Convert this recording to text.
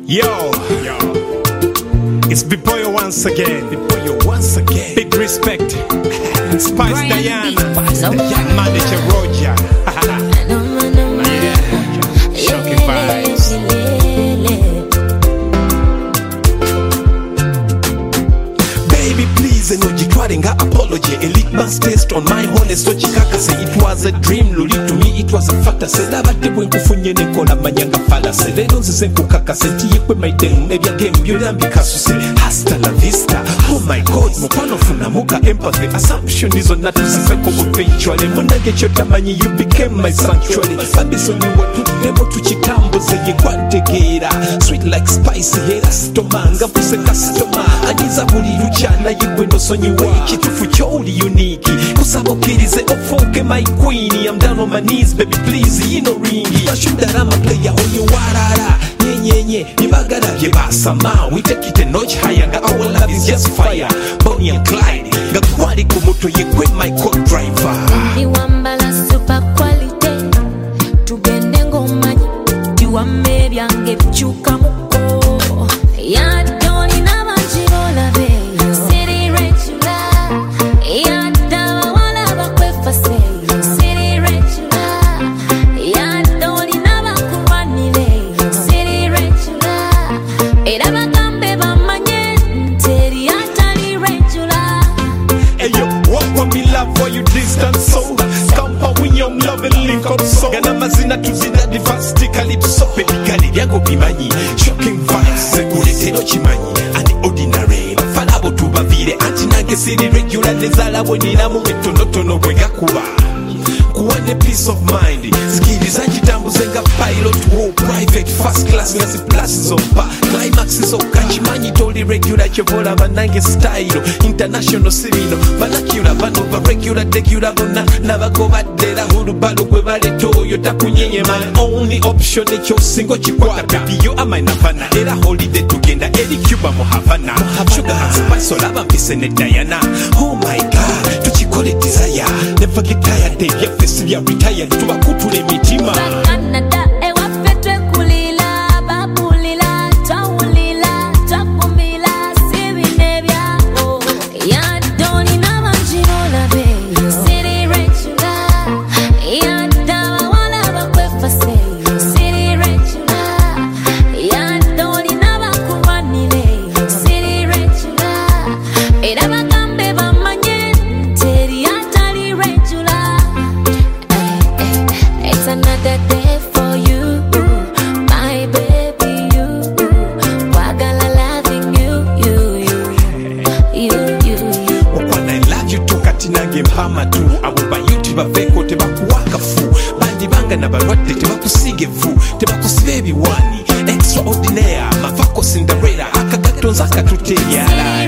Yo, it's Bipoyo once again. Big respect. Spice Diana, Manager Roger. Shocking vibes. Baby, please, enojitware nga apology. Elite man's taste on my honest. So chikaka say it was a dream. Luli to me it was a fantasy. Labate bwenkufunye nekola manyanga falase. Lero nzize nkukakase tiye kwe maitemu ebya game byulambi kasuse. Hasta la vista. Oh my god, mukwano funa muka empathy. Assumption izo natusifeko eventually. Munage chotamanyi you became my sanctuary. Babiso ni watu demo tuchitambo zeye kwantegera. Sweet like spicy hera stomanga fuse customer. Agiza buli luchana yigwe no sonyiwe. Kitufu choli unique. Kusabokirize ofoke my queen. I'm down on my knees baby please you know ringi. Mashudarama player oyo warara. Nye nibagara yebasama. We take it a notch higher. Our love is just fire. Bonnie and Clyde gakwali kumuto yekwe my co-driver. Niwambala super quality. Tugende ngomanyi Diwame byange bichuka muko. Yadoni nabanjirola be City regular. Yadawa wala bakwefa say City regular. Yadoni nabakubanile City regular. Era bagambe bamanye Teri atali regular. Ayo, what me love for you distant soul. Kampa winyom love and link up so. Gana mazina tuzina divasti calypso. Pedigani yango bimanyi. Shocking vibes, segurete no chimanyi. And ordinary, falabo tubavire. Antinage city regular, nezala wenina mumeto notono wega kuwa. Kuwane peace of mind. Skills achitambu zenga pilot. War private, first class, ngazi plus zopa. Climaxes of kachimanyi toli regular. Chevola banange style. International sirino. Banakula, banova regular, regular. Navago badela, hurubalo kwe vale toyo. Takunyenye my only option. Echo singo chikwata. Baby you are my navana. Era holiday tugenda. Eri Cuba mo Havana. Sugar and spice all ava pisene Diana. Oh my god. Tuchikole desire. Never get tired. They ya retired tuba kutule mitima Canada ewa fetwe kulila babulila tawulila takumbila sibine byako yadoni nabanjirola be City regular yadawa wala bakwefa say City regular yadoni nabakubanile City regular era bagambe bamanye teri atali regular. It's another day for you, my baby, you. Wagala loving you. When I love you to katina game hama tu. Abuba you tiba veko teba kuwaka fu. Bandi banga na barwate teba kusige fu. Teba kusibebi wani. Extraordinaire, mafako Cinderella. Akagatonza katute yala.